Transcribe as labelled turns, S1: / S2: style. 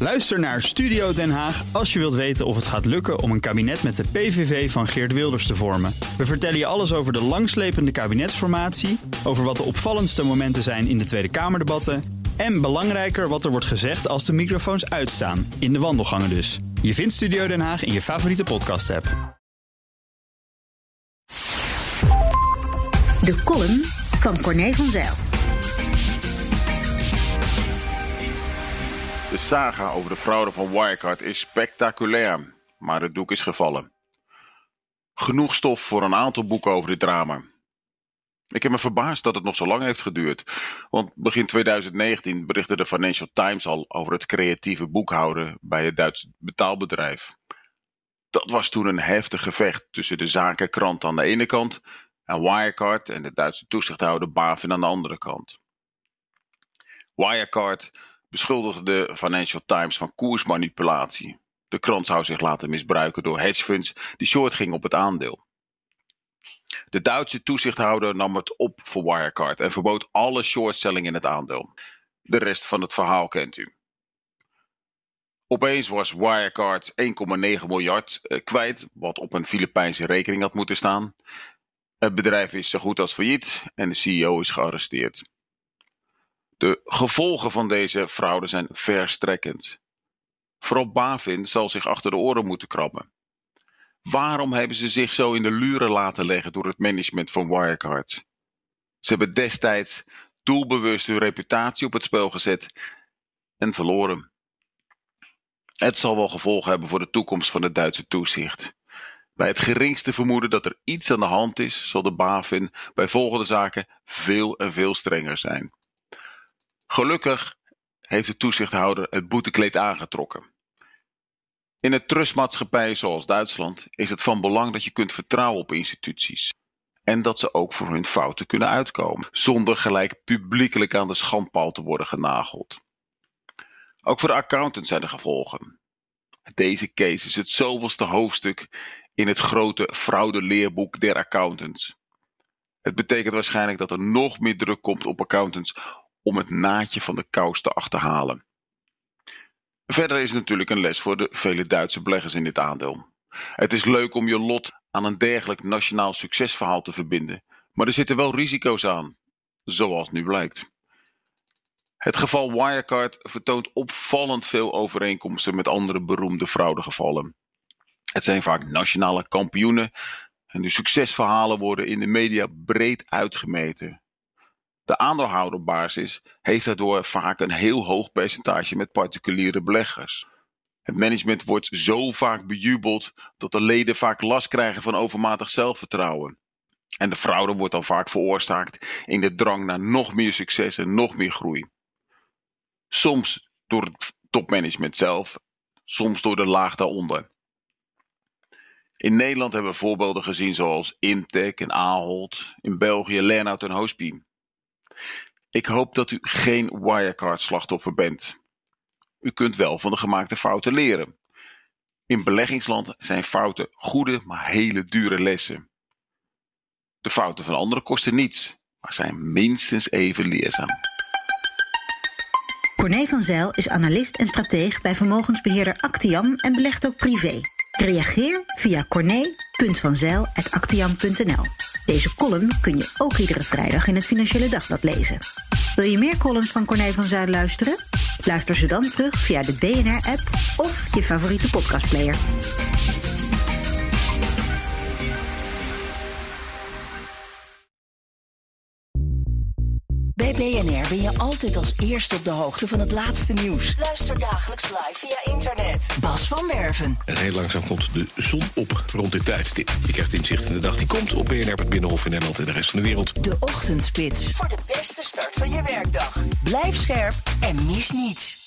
S1: Luister naar Studio Den Haag als je wilt weten of het gaat lukken om een kabinet met de PVV van Geert Wilders te vormen. We vertellen je alles over de langslepende kabinetsformatie, over wat de opvallendste momenten zijn in de Tweede Kamerdebatten en belangrijker wat er wordt gezegd als de microfoons uitstaan, in de wandelgangen dus. Je vindt Studio Den Haag in je favoriete podcast-app.
S2: De column van Corné van Zijl.
S3: De saga over de fraude van Wirecard is spectaculair, maar het doek is gevallen. Genoeg stof voor een aantal boeken over dit drama. Ik heb me verbaasd dat het nog zo lang heeft geduurd, want begin 2019 berichtte de Financial Times al over het creatieve boekhouden bij het Duitse betaalbedrijf. Dat was toen een heftig gevecht tussen de zakenkrant aan de ene kant en Wirecard en de Duitse toezichthouder BaFin aan de andere kant. Wirecard beschuldigde de Financial Times van koersmanipulatie. De krant zou zich laten misbruiken door hedgefunds die short gingen op het aandeel. De Duitse toezichthouder nam het op voor Wirecard en verbood alle shortselling in het aandeel. De rest van het verhaal kent u. Opeens was Wirecard 1,9 miljard kwijt, wat op een Filipijnse rekening had moeten staan. Het bedrijf is zo goed als failliet en de CEO is gearresteerd. De gevolgen van deze fraude zijn verstrekkend. Vooral BaFin zal zich achter de oren moeten krabben. Waarom hebben ze zich zo in de luren laten leggen door het management van Wirecard? Ze hebben destijds doelbewust hun reputatie op het spel gezet en verloren. Het zal wel gevolgen hebben voor de toekomst van het Duitse toezicht. Bij het geringste vermoeden dat er iets aan de hand is, zal de BaFin bij volgende zaken veel en veel strenger zijn. Gelukkig heeft de toezichthouder het boetekleed aangetrokken. In een trustmaatschappij zoals Duitsland is het van belang dat je kunt vertrouwen op instituties. En dat ze ook voor hun fouten kunnen uitkomen, zonder gelijk publiekelijk aan de schandpaal te worden genageld. Ook voor de accountants zijn er gevolgen. Deze case is het zoveelste hoofdstuk in het grote fraudeleerboek der accountants. Het betekent waarschijnlijk dat er nog meer druk komt op accountants om het naadje van de kous te achterhalen. Verder is het natuurlijk een les voor de vele Duitse beleggers in dit aandeel. Het is leuk om je lot aan een dergelijk nationaal succesverhaal te verbinden, maar er zitten wel risico's aan, zoals nu blijkt. Het geval Wirecard vertoont opvallend veel overeenkomsten met andere beroemde fraudegevallen. Het zijn vaak nationale kampioenen en de succesverhalen worden in de media breed uitgemeten. De aandeelhouderbasis heeft daardoor vaak een heel hoog percentage met particuliere beleggers. Het management wordt zo vaak bejubeld dat de leden vaak last krijgen van overmatig zelfvertrouwen. En de fraude wordt dan vaak veroorzaakt in de drang naar nog meer succes en nog meer groei. Soms door het topmanagement zelf, soms door de laag daaronder. In Nederland hebben we voorbeelden gezien zoals Imtech en Ahold, in België Lernout en Hospie. Ik hoop dat u geen Wirecard-slachtoffer bent. U kunt wel van de gemaakte fouten leren. In beleggingsland zijn fouten goede, maar hele dure lessen. De fouten van anderen kosten niets, maar zijn minstens even leerzaam.
S2: Corné van Zijl is analist en strateeg bij vermogensbeheerder Actiam en belegt ook privé. Reageer via corné.vanzijl@actiam.nl. Deze column kun je ook iedere vrijdag in het Financiële Dagblad lezen. Wil je meer columns van Corné van Zijl luisteren? Luister ze dan terug via de BNR-app of je favoriete podcastplayer.
S4: Bij BNR ben je altijd als eerste op de hoogte van het laatste nieuws. Luister dagelijks live via internet. Bas van Werven.
S5: En heel langzaam komt de zon op rond dit tijdstip. Je krijgt inzicht in de dag die komt op BNR, het Binnenhof in Nederland en de rest van de wereld.
S4: De Ochtendspits. Voor de beste start van je werkdag. Blijf scherp en mis niets.